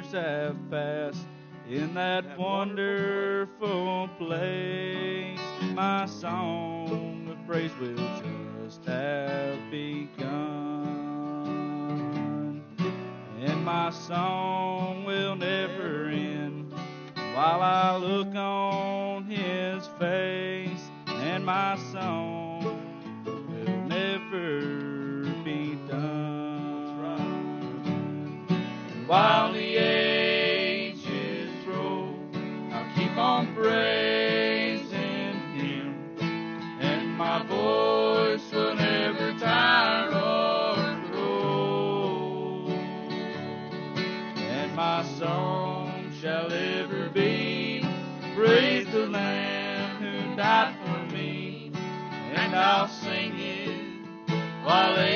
years have passed in that wonderful place, my song of praise will just have begun, and my song will never end while I look on His face, and my song will never be done. While the ages roll, I'll keep on praising Him, and my voice will never tire or grow, and my song shall ever be, praise the Lamb who died for me, and I'll sing it while